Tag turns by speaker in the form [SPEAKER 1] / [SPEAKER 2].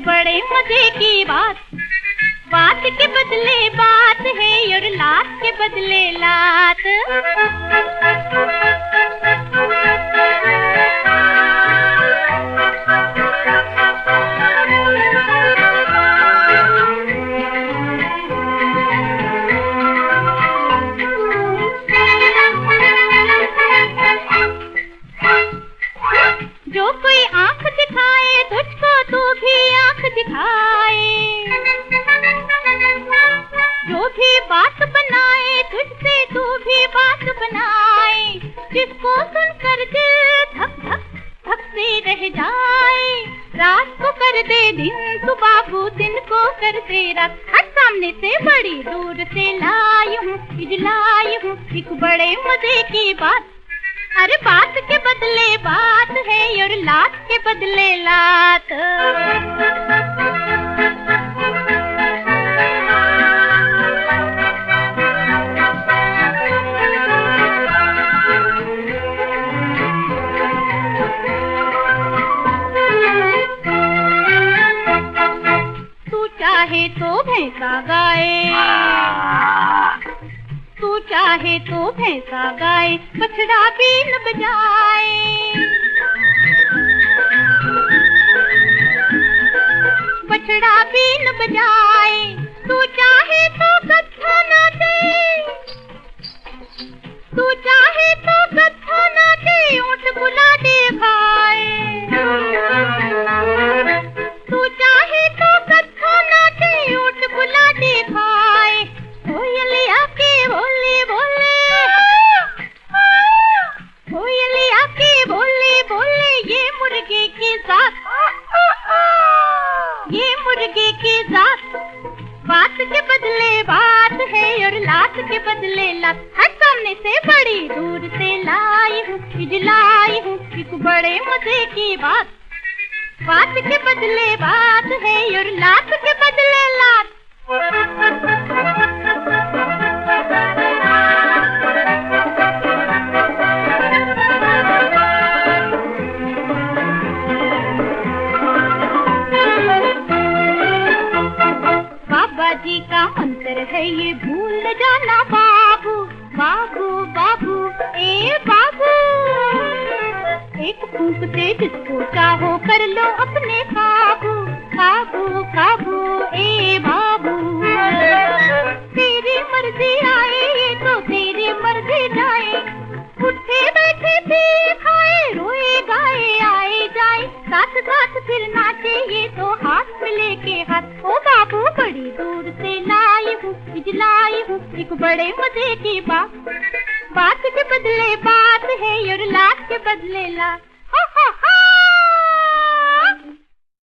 [SPEAKER 1] बड़े मजे की बात, बात के बदले बात है और लात के बदले लात। जो कोई आंख दिखाए तुझको तू भी आंख दिखाए, जो भी बात बनाए तुझसे तू भी बात बनाए, जिसको सुनकर दिल धक धक धक से रह जाए। रात को कर दे दिन तू बाबू, दिन को कर दे रात। हर सामने से बड़ी दूर से लाई हूँ, इजलाई हूँ एक बड़े मजे की बात। अरे बात के बदले बात है और लात के बदले लात। तू चाहे तो भैंसा गाए, तू चाहे तो भैंसा गाए, बछड़ा बीन बजाए। बछड़ा बीन बजाए, तू चाहे तो गधा नाचे, तू चाहे तो गधा नाचे, ऊंट गुलाटे खाए। तू चाहे तो गधा नाचे, ऊंट गुलाटे खाए। कोयलिया के बोले बोले, कोयलिया के बोले बोले, ये मुर्गे की जात, ये मुर्गे की जात। बात के बदले बात है और लात के बदले लात। हर सामने से बड़ी दूर से लाई हूँ, इजलाई हूँ एक बड़े मजे की बात। बात के बदले बात है और लात के बदले लात। बाबा जी का मंत्र है ये भूल जाना बाबू, बाबू बाबू ए बाबू। एक फूंक से जिसको चाहो कर लो अपने काबू, काबू काबू ए बाबू। तेरी मर्जी आए ये तो तेरी मर्जी जाए, उठे बैठे पी खाए रोए गाए आए जाए, साथ साथ फिर नाचे ये तो हाथ मिले के हाथ। ओ बाबू बड़ी दूर से लाई हूँ, इजलाई हूँ एक बड़े मजे की बात। बात के बदले बात है और लात के बदले लात।